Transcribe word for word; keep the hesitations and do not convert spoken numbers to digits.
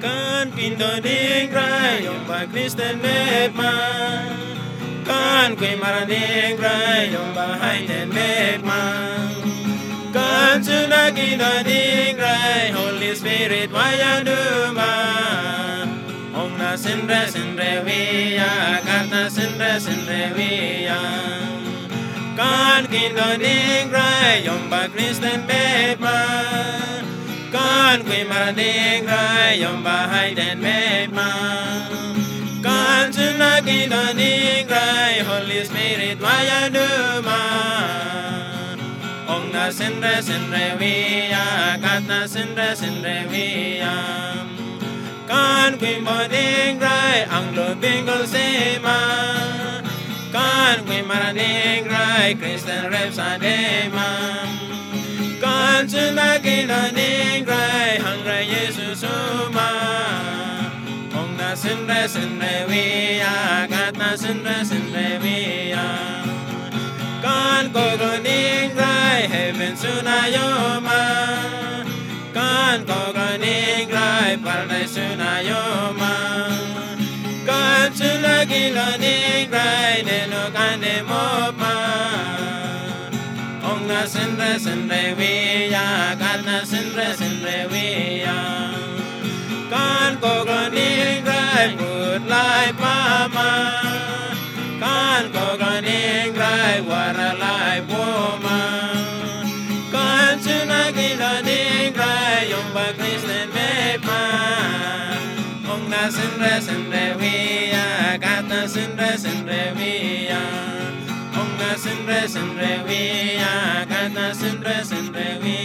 Kan kindo ding rai yung ba Kristen met ma Kan kui mara ding rai yung ba hai ten met ma Kan suna kindo ding rai Holy Spirit waya du ma Ong na sinre sinre wiya Kat na sinre sinre wiya Kan kindo ding rai yung ba Kristen met ma Kan kui mara ding rai yung ba hai ten met ma Kan suna kindo ding rai Holy Spirit waya du ma Ong na sinre sinre wiya Kat na sinre sinre wiya Kan kui mo ding rai Ang lubing kol sema Kan kui mara ding rai Kristen rep sa demam Kan suna kindo ding rai Hang rai Jesus uma Ong na sinre sinre wiya Kat na sinre sinre wiya Kan kogo ding rai Heaven suna yoma Kan kogo ding rai Paradise suna yoma Kan suna kindo ding rai Deno kan demo pa Ong na sinre sinre wiya Kat na sinre sinre wiya Kan kogo ding rai Put lai pa ma Kan kogo ding rai Wara lai po ma Kan suna kindo ding rai Yung ba Kristen met ma Ong na sinre sinre wiya Kat na sinre sinre wiya Ong na sinre sinre wiya Kat na sinre sinre wiya